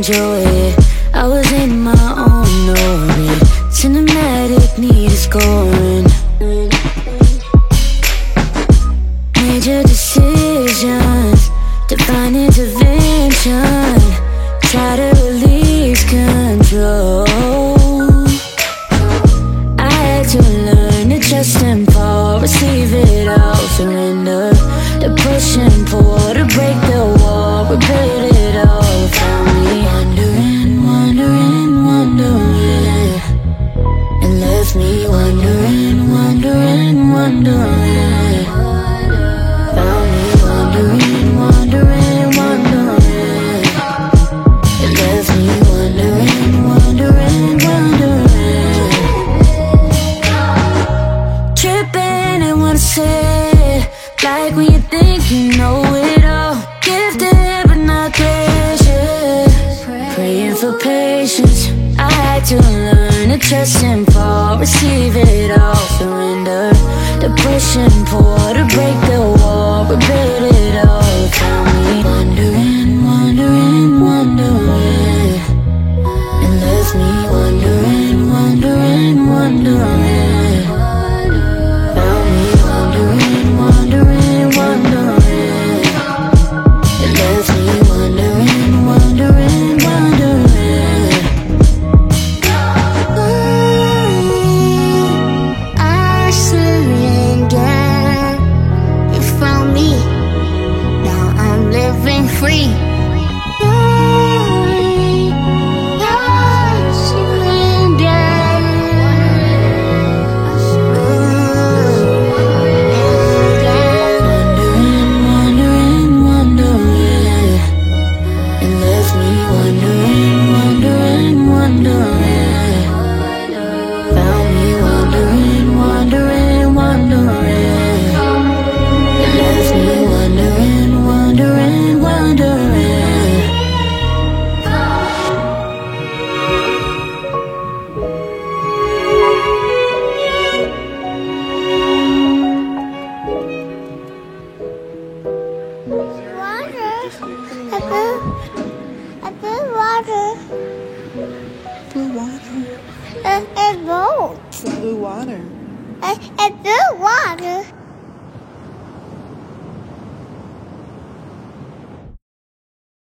enjoy it. I was in my own orbit, cinematic, needed scoring. Major decisions, divine intervention. Try to release control. I had to learn to trust and fall, receive it all, surrender. The push and pull, to break the wall, rebuild it all. Found me wondering, wondering, wondering. It left me wondering, wondering, wondering. Found me wondering, wondering, wondering. It left me wondering, wondering, wondering. Tripping and wanna say, like when you think you know it all. Gifted but not gracious, praying for patience. I had to learn to trust and fall, receive it all, surrender. The push and pull, to break the wall, rebuild it all. Found me wondering, wondering, wondering. It left me wondering, wondering, wondering. Found me wondering, wondering, wondering. It left me wondering, wondering, wondering. I surrender. You found me. Now I'm living free. I surrender. Wondering, wondering. It left me wondering, wondering, wondering. Found me wondering, wondering, wondering. It left me wondering, wondering, wondering. Water. I put water. Blue water. A boat. It's blue water. I put water.